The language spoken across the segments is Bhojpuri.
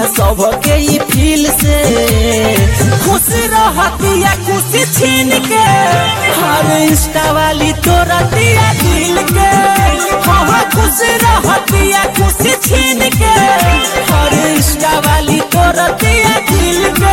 सबके ई फील से खुश रहतिया खुशी छीन के हर इंस्टा वाली तोरा दिया दिल के हाँ खुश रहतिया खुशी छीन के हर इंस्टा वाली तोरा दिया दिल के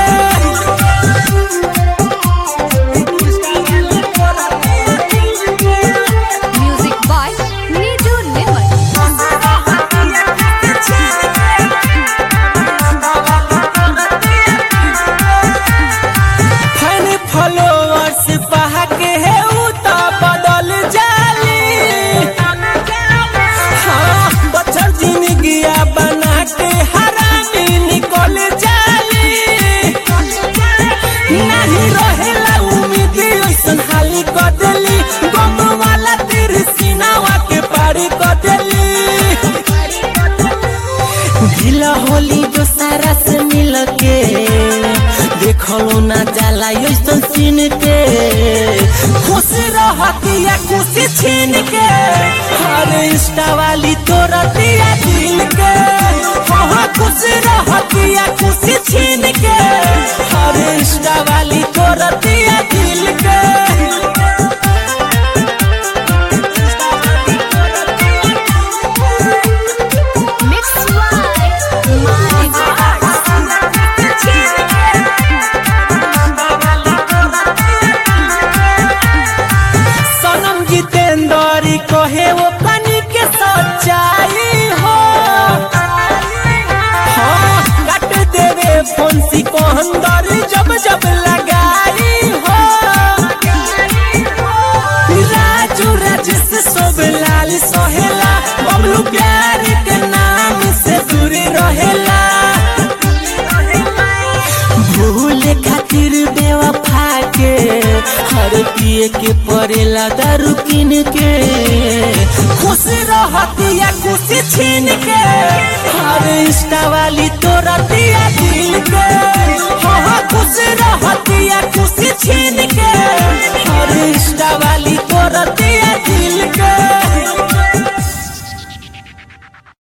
होली जो सारा से मिल के देखलो ना जाला ऐसन सीन के खुश रहतिया खुशी छीन के हर इंस्टा वाली तोरा दिया दिल के हाँ खुश रहतिया खुशी छीन के हर इंस्टा वाली तोरा दिया दिल के कहे वो कनी के सच्चाई हो हाँ कट देवे फोन सी को अंदर जब जब लगाई हो राजू राजेश सब लाल सोहेला बबलू प्यार के नाम से दूर रहेला भूल खातिर बेवफा के हर पिए के पड़ेला दारू किन के खुश रहतिया खुशी छीन के हर इंस्टा वाली तोरा दिया दिल के